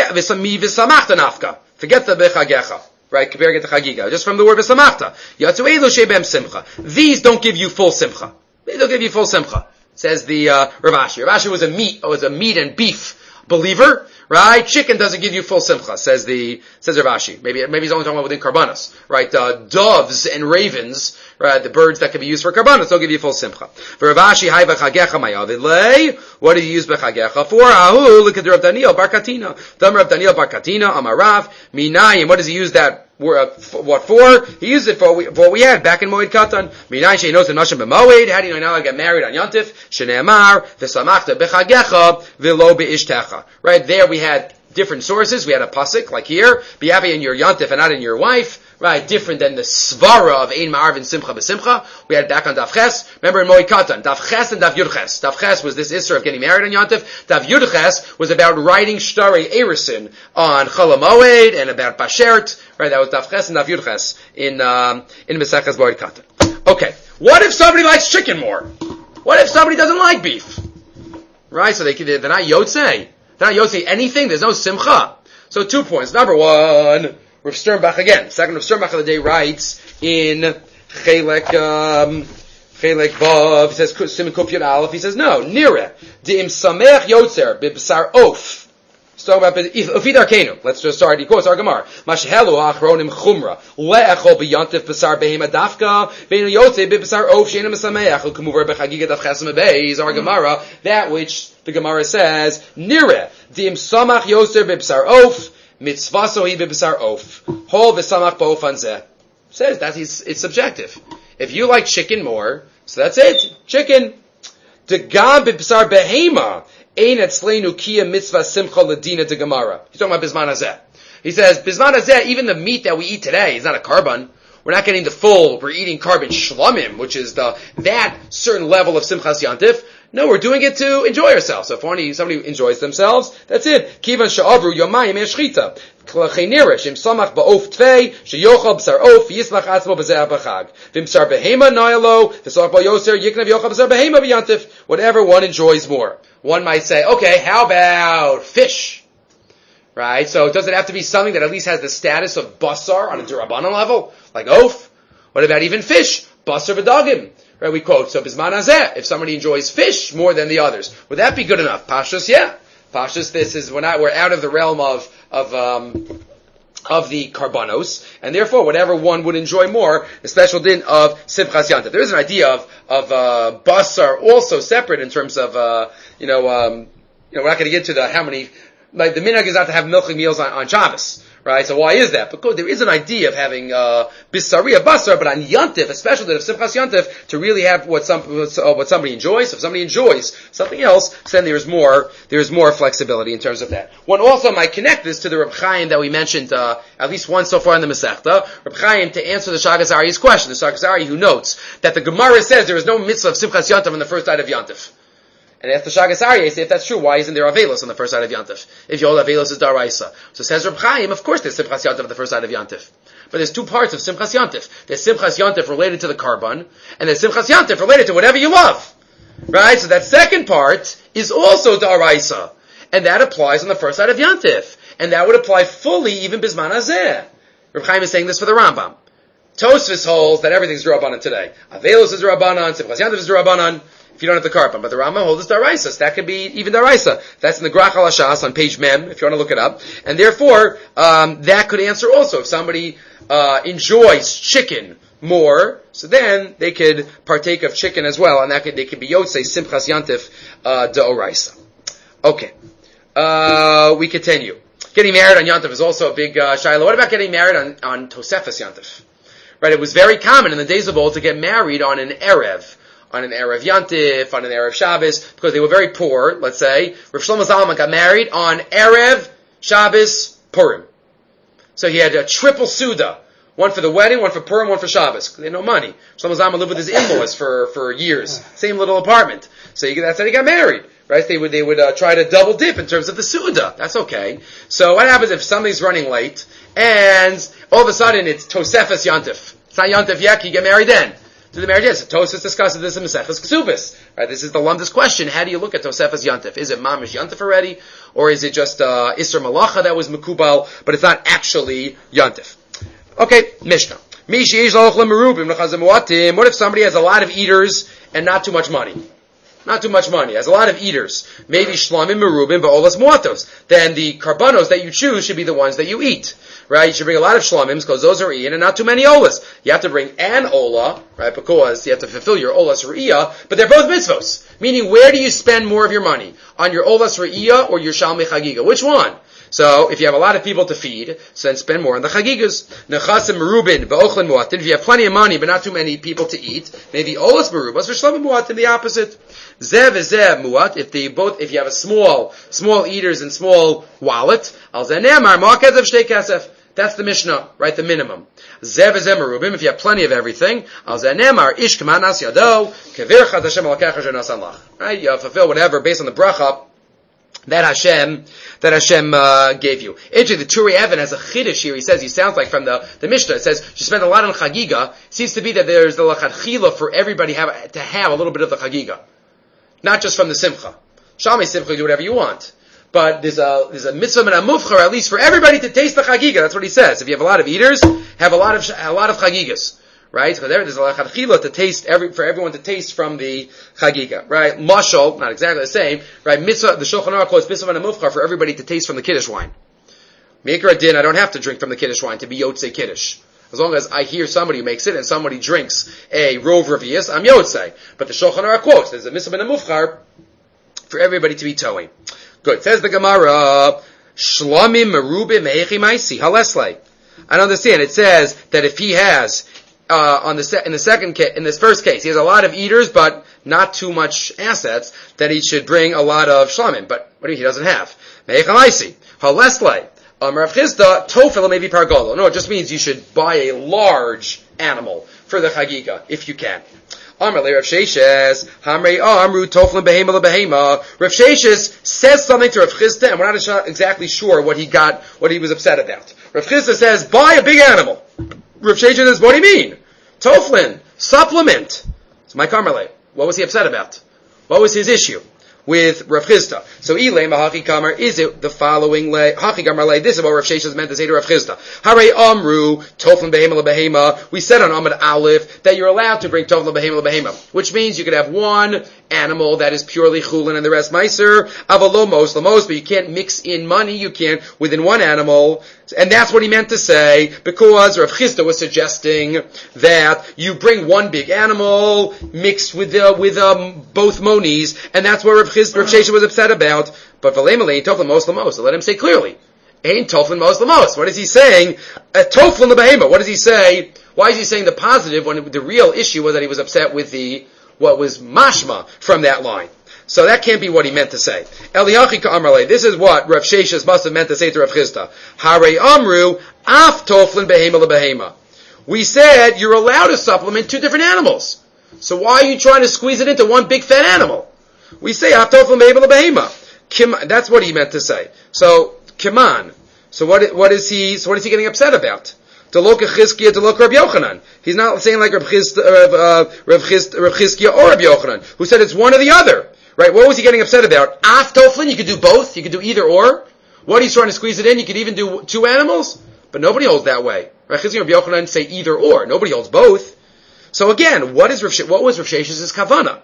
mi v'samachta nafka. Forget the b'chagecha. Right? Comparing it to chagiga. Just from the word v'samachta. Yatsu elu she b'em simcha. These don't give you full simcha. They don't give you full simcha. Says the uh, Rav Ashi. Rav Ashi was a meat, was a meat and beef believer, right? Chicken doesn't give you full simcha. Says the says Rav Ashi. Maybe maybe he's only talking about within karbanos, right? Uh, doves and ravens, right? The birds that can be used for karbanos don't give you full simcha. For Rav Ashi, hay v'chagecha mayavidlei. What did you use b'chagecha for? Ahu look at Rav Daniel bar Katina. Dam Rav Daniel bar Katina Amarav minayim. What does he use that? What for? He used it for what we had back in Moed Katan. Minayin she'nos and nashim b'moed. How do you know now I get married on Yantif? Shneamar v'samachta b'chagecha v'lo be'ishtecha. Right there we had different sources. We had a pasuk like here. Be happy in your Yantif and not in your wife. Right, different than the svara of ein ma'arv and simcha b'simcha. We had back on Daf Ches. Remember in Moed Katan, Daf Ches and Daf Yud Ches. Daf Ches was this issur of getting married on Yantif. Daf Yud Ches was about writing shtarei erisin on Chol HaMoed and about Bashert. Right, that was Daf Ches and Daf Yud Ches in um, in Maseches Moed Katan. Okay, what if somebody likes chicken more? What if somebody doesn't like beef? Right, so they they're not yotzei. They're not yotzei anything. There's no simcha. So two points. Number one. Rav Sternbach again. Second Rav Sternbach of the day writes in Chelek um, Chelek Vav. He says Siman Kuf Yud Aleph. He says no. Nira De'im Sameach Yotzer B'Bsar Of. Let's talk about Ufid Arkenu. Let's just start. He quotes our Gemara. Mashehelu Achronim Chumra Le'echol B'Yantif B'Sar Behema Dafka Ve'inu Yotzer B'Bsar Of She'enu Mesameach L'Kumuvar B'Chagiga Daf Chesem Beis. Our Gemara, that which the Gemara says Nira De'im Samach Yotzer B'Bsar Of. Mitzvaso hi b'b'sar of. Hol v'samach ba'of anzeh. Says that is, it's subjective. If you like chicken more, so that's it. Chicken. Degam b'b'sar behema. Ein etzleinu kia mitzvah simcha ladina de Gemara. He's talking about bisman hazeh. He says, bisman hazeh, even the meat that we eat today is not a carbon. We're not getting the full, we're eating carbon shlamim, which is the, that certain level of simchas yantif. No, we're doing it to enjoy ourselves. So if somebody, somebody enjoys themselves, that's it. Kivan sha'avru yomayim eshchita. Klachenirish, im samach ba'of tvei, sheyochal b'sar of, yislach atzmo b'zeh b'chag. V'imsar behema nayalo, v'salach ba'yoser, yiknav yochal b'sar behema b'yantif. Whatever one enjoys more. One might say, okay, how about fish? Right? So does it have to be something that at least has the status of basar on a durabanan level? Like oaf? What about even fish? Basar v'dagim. Right, we quote, so bisman hazeh, if somebody enjoys fish more than the others, would that be good enough? Pashtus, yeah. Pashtus, this is, we're not, we're out of the realm of, of, um, of the karbanos, and therefore whatever one would enjoy more, the special din of simchas yantif. There is an idea of, of, uh, basar also separate in terms of, uh, you know, um, you know, we're not going to get to the, how many, like, the minhag is not to have milching meals on, on Shabbos. Right, so why is that? Because there is an idea of having uh, bisariya basar, but on yantif, especially of simchas yantif, to really have what some what somebody enjoys. So if somebody enjoys something else, then there's more there's more flexibility in terms of that. One also might connect this to the Reb Chaim that we mentioned uh, at least once so far in the Masechta. Reb Chaim, to answer the Shagas Aryeh's question, the Shagas Aryeh who notes that the Gemara says there is no mitzvah of simchas yantif on the first night of yantif. And ask the Shagas Aryeh, say if that's true, why isn't there Avelos on the first side of Yantif? If Yol Avelos is Daraisa. So says Reb Chaim, of course there's Simchas Yantif on the first side of Yantif. But there's two parts of Simchas Yantif. There's Simchas Yantif related to the Karban, and there's Simchas Yantif related to whatever you love. Right? So that second part is also Daraisa. And that applies on the first side of Yantif. And that would apply fully even Bisman Hazeh. Reb Chaim is saying this for the Rambam. Tosfos holds that everything's Rabbanan today. Avelos is Rabbanan, Simchas Yantif is Rabbanan. if you don't have the carbon. But the Rambam holds daraisa. So that could be even daraisa. That's in the Grach al Hashas on page Mem, if you want to look it up. And therefore, um, that could answer also. If somebody uh, enjoys chicken more, so then they could partake of chicken as well, and that could, they could be yotzei simchas yantif uh, deoraisa. Okay, uh, we continue. Getting married on yantif is also a big uh, shiloh. What about getting married on, on Tosefes yantif? Right, it was very common in the days of old to get married on an erev, on an erev yantif, on an erev Shabbos, because they were very poor. Let's say Rav Shlomo Zalman got married on erev Shabbos Purim, so he had a triple suda. One for the wedding, one for Purim, one for Shabbos. They had no money. Shlomo Zalman lived with his in-laws for, for years. Same little apartment. So you, that's how he got married. Right? They would, they would, uh, try to double dip in terms of the Suda. That's okay. So what happens if somebody's running late, and all of a sudden it's Tosefes Yantif? It's not Yantif yet, you get married then. To the married, yes. Tosefes discusses this in Mesechus Ksubis. Right? This is the Lumdus question. How do you look at Tosefes Yantif? Is it Mamish Yantif already? Or is it just, uh, Isser Malacha that was Mekubal, but it's not actually Yantif? Okay, Mishnah. What if somebody has a lot of eaters and not too much money? Not too much money. Has a lot of eaters. Maybe shlamim merubim ba'olas muatos. Then the karbanos that you choose should be the ones that you eat. Right? You should bring a lot of shlamims because those are eaten and not too many olas. You have to bring an ola, right? Because you have to fulfill your olas re'iyah, but they're both mitzvos. Meaning, where do you spend more of your money? On your olas re'iyah or your shalmei chagiga? Which one? So, if you have a lot of people to feed, so then spend more on the chagigas. Nechasim merubin ba'ochlin muatin. If you have plenty of money but not too many people to eat, maybe olas merubas for shlamim muatin, the opposite. Zev zeh muat. If they both, if you have a small, small eaters and small wallet, al zenemar ma'akezev shtei kesef. That's the Mishnah, right? The minimum. Zev zeh merubim. If you have plenty of everything, al zenemar ish k'manas yado kevirchat Hashem alakecha shenasan lach. Right? You fulfill whatever based on the bracha that Hashem, that Hashem, uh, gave you. Actually, the Turi Evan has a chiddush here. He says, he sounds like from the, the Mishnah. It says, you spend a lot on Chagiga. It seems to be that there's the lachatchila for everybody have, to have a little bit of the Chagiga. Not just from the Simcha. Shalmei Simcha, you do whatever you want. But there's a, there's a mitzvah and a mufchar, at least for everybody to taste the Chagiga. That's what he says. If you have a lot of eaters, have a lot of, a lot of Chagigas. Right? So there, there's a lachatchila to taste every, for everyone to taste from the chagiga. Right? Mashal, not exactly the same. Right? Mitzvah, the Shulchan Aruch quotes mitzvah and a mufchar for everybody to taste from the Kiddush wine. Maker a din, I don't have to drink from the Kiddush wine to be Yotzei Kiddush. As long as I hear somebody who makes it and somebody drinks a rov revius, I'm Yotzei. But the Shulchan Aruch quotes, there's a mitzvah and a mufchar for everybody to be towing. Good. Says the Gemara, Shlamim merubim me'echi maisi, haleslei. I don't understand. It says that if he has Uh, on the se- in the second case, in this first case, he has a lot of eaters, but not too much assets, that he should bring a lot of shlamim. But what do you, he doesn't have? Me'echalaisi. Haleslei. Um, Rav Chisda, tofel maybe pargolo. No, it just means you should buy a large animal for the chagiga, if you can. Amar le Rav Sheshes, Hamrei Amru toflin behema lebehema. Rav Sheshes says something to Rav Chisda, and we're not exactly sure what he got, what he was upset about. Rav Chisda says, buy a big animal. Rav Sheshes says, what do you mean? Toflin, supplement. So my Karmele, what was he upset about? What was his issue with Rav Chisda? So Ilay Mahachi Kamar, is it the following lay? Hachi Kamar lay, this is what Rav Sheshes meant to say to Rav Chisda. Hare Amru, Toflin Behema LeBehema. We said on Amud Aleph that you're allowed to bring Toflin Behema LeBehema, which means you could have one animal that is purely chulin and the rest meiser, avalomos, lamos, but you can't mix in money, you can't within one animal. And that's what he meant to say, because Rav Chisda was suggesting that you bring one big animal mixed with uh, with um, both monies, and that's what Rav Chisda, Rav Sheshes was upset about. But v'leimale ain't toflin mos lamos. So let him say clearly, ain't toflin mos lamos. What is he saying? A toflin lebehema. What does he say? Why is he saying the positive when the real issue was that he was upset with the what was mashma from that line? So that can't be what he meant to say. Eliyachi ka'amrle. This is what Rav Sheshes must have meant to say to Rav Chisda. Hare amru af toflin behema lebehema. We said you're allowed to supplement two different animals. So why are you trying to squeeze it into one big fat animal? We say af toflin behema lebehema. Kim, that's what he meant to say. So kiman. So what? What is he? So what is he getting upset about? To look at Chizkiah, to look at Rav Yochanan. He's not saying like Rav Chizkiah or Rav Yochanan, who said it's one or the other. Right? What was he getting upset about? Af toflin, you could do both. You could do either or. What he's trying to squeeze it in, you could even do two animals. But nobody holds that way. Right? Chizkiah and Rav Yochanan say either or. Nobody holds both. So again, what is Rav, what was Rav Shesh's kavana?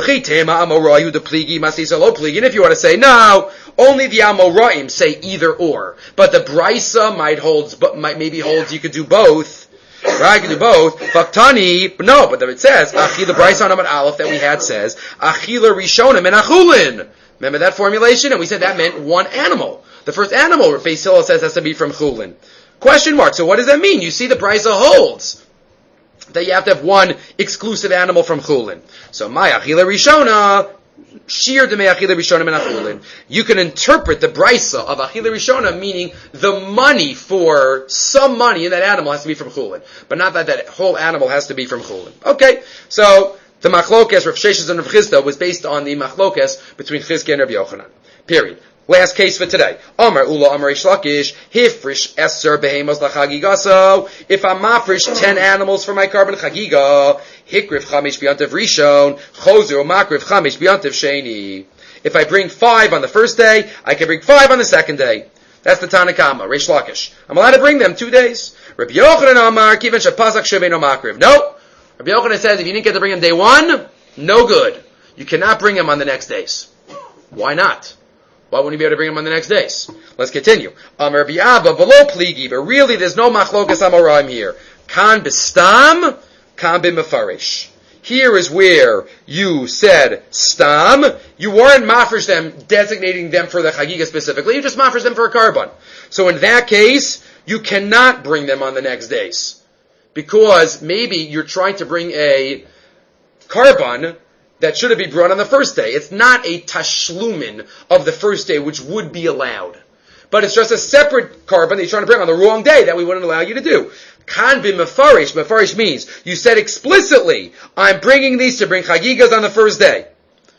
And if you want to say no, only the Amoraim say either or, but the Brisa might holds, but might maybe holds you could do both. Right, you can do both. Faktani, no, but it says Achila Brisa on Amad Aleph that we had says Achila Rishonim and Achulin. Remember that formulation? And we said that meant one animal. The first animal, Beis Hillel says, has to be from Chulin. Question mark. So what does that mean? You see, the Brisa holds that you have to have one exclusive animal from Chulin. So my Achila Rishona, Shir de Achila Rishona and Achulin. You can interpret the Brisa of Achila Rishona meaning the money for some money in that animal has to be from Chulin, but not that that whole animal has to be from Chulin. Okay, so the Machlokes, Rav Sheshes and Rav Chisda, was based on the Machlokes between Chizkiah and Rabbi Yochanan. Period. Last case for today. Amar Ula Amar Reish Lakish, Hifrish Eser Behemos Lachagigaso. If I mafrish ten animals for my carbon Chagiga, Hikrif Chamish B'yantav Rishon, Chozer Makrif Chamish B'yantav Sheni. If I bring five on the first day, I can bring five on the second day. That's the Tanakama, Reish Lakish. I'm allowed to bring them two days. Rabbi Yochanan Amar, Kiven Shapazak Sheveno Makriv. No. Rabbi Yochanan says if you didn't get to bring them day one, no good. You cannot bring them on the next days. Why not? Why wouldn't you be able to bring them on the next days? Let's continue. Amar Bi'aba below pligi, but really there's no machlokas amoraim here. Kan b'stam, kan b'mefarish. Here is where you said stam. You weren't mafresh them, designating them for the chagiga specifically. You just mafresh them for a carbon. So in that case, you cannot bring them on the next days. Because maybe you're trying to bring a carbon that should have been brought on the first day. It's not a tashlumin of the first day, which would be allowed. But it's just a separate carbon that you're trying to bring on the wrong day that we wouldn't allow you to do. Kan bin mefarish. Mefarish means you said explicitly, I'm bringing these to bring chagigas on the first day.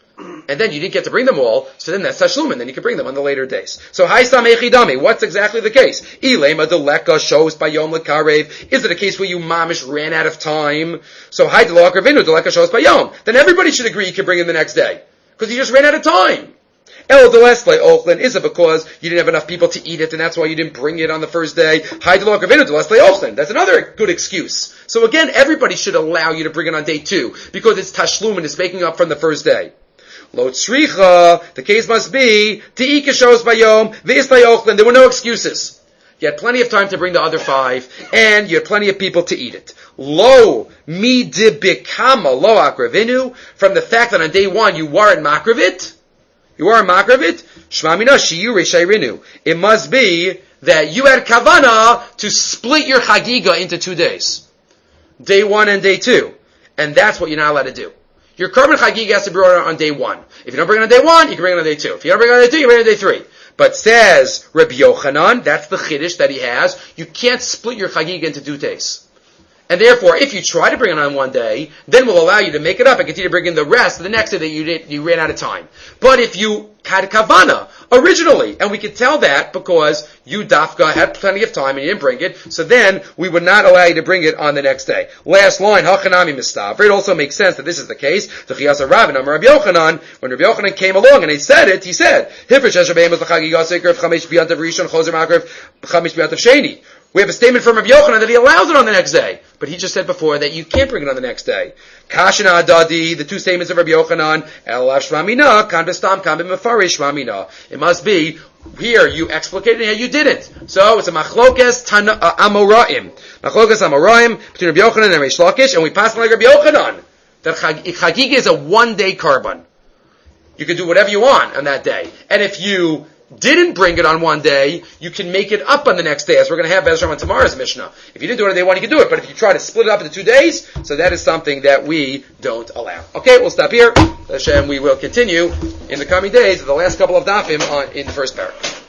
And then you didn't get to bring them all, so then that's tashlumin, then you can bring them on the later days. So, haistam echidami, what's exactly the case? Ilema deleka shows by yom lekarev. Is it a case where you mamish ran out of time? So, hai delakravinu deleka shows by yom. Then everybody should agree you can bring in the next day. Because you just ran out of time. El delesle ochlin, is it because you didn't have enough people to eat it, and that's why you didn't bring it on the first day? Hai delakravinu delesle ochlin. That's another good excuse. So again, everybody should allow you to bring it on day two, because it's tashlumin, it's making up from the first day. Lo tzricha, the case must be, te'ika shows bayom, v'islay ochlin, there were no excuses. You had plenty of time to bring the other five, and you had plenty of people to eat it. Lo, mi dibikama, lo akravinu, from the fact that on day one you weren't makravit, you weren't makravit, shmamina shiyu reshayrinu. It must be that you had kavana to split your chagiga into two days. Day one and day two. And that's what you're not allowed to do. Your carbon chagiga has to be brought on day one. If you don't bring it on day one, you can bring it on day two. If you don't bring it on day two, you bring it on day three. But says Rabbi Yochanan, that's the chiddush that he has, you can't split your chagiga into two days. And therefore, if you try to bring it on one day, then we'll allow you to make it up and continue to bring in the rest the next day that you did, you ran out of time. But if you had kavana originally, and we could tell that because you dafka had plenty of time and you didn't bring it, so then we would not allow you to bring it on the next day. Last line, hachanami mistav. It also makes sense that this is the case. The chiyasa Rabin Amar Rabbi Yochanan, when Rabbi Yochanan came along and he said it, he said, "Hifresh eshabeim was l'chagiga seker chamesh b'yantav rishon chozer makrev chamesh b'yantav sheni." We have a statement from Rabbi Yochanan that he allows it on the next day. But he just said before that you can't bring it on the next day. Kashina adadi, the two statements of Rabbi Yochanan, elav shmamina, kan b'stam, kan b'mefarish shmamina. It must be, here you explicated, here you didn't. So it's a machlokes tana, uh, amoraim. Machlokes amoraim, between Rabbi Yochanan and Reish Lakish, and we pass like Rabbi Yochanan, that chagiga is a one-day carbon. You can do whatever you want on that day. And if you didn't bring it on one day, you can make it up on the next day, as we're going to have Bezra on tomorrow's Mishnah. If you didn't do it on day one, you can do it, but if you try to split it up into two days, so that is something that we don't allow. Okay, we'll stop here. Hashem, we will continue in the coming days of the last couple of dafim on, in the first paragraph.